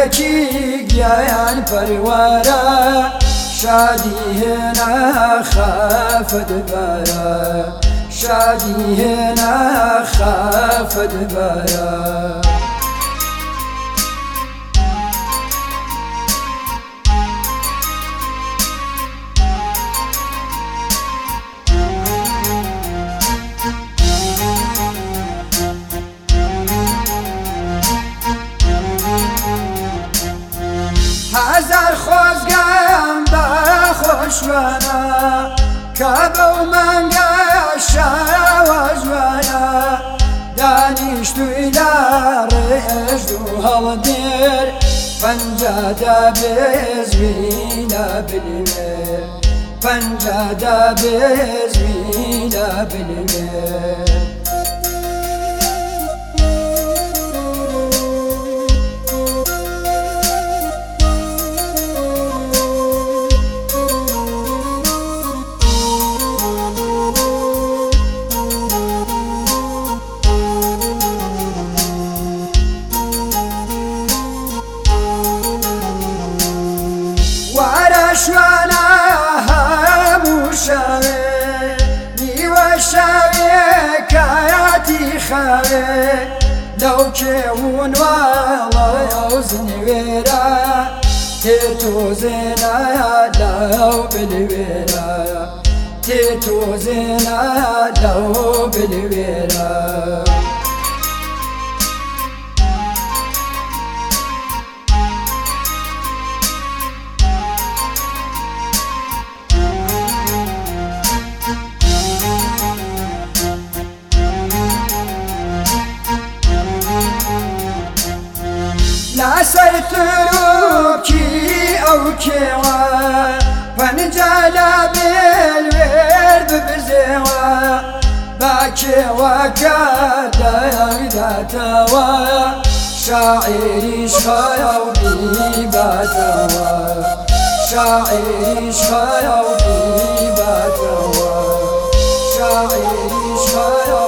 یەکی گیان پەروەرە شادی هێنا خافت بارە شادی هێنا خافت بارە هزار خۆزگەم بە خۆشوانە کە بەو مانگە شاوە جوانە دانیشتووی لە ڕێژ و هەڵدێر پەنجەدا بێزوینە بنوێر پەنجەدا بێزوینە بنوێر شوانە هەموو شەوێ نیوە شەوێ کایەتی خەوێ لەو کێون واڵە ئەو زنوێرە تێتۆزێنە لەو بلوێرە تێتۆزێنە لەو بلوێرە لەسەر تروکی ئەو کێوە پەنجە بێلوێر ببزێوە با کێوەکە دەیداتەوە شاعریش خەیە و بیباتەوە شاعریش خەیە و بیباتەوە شاعریش خەیە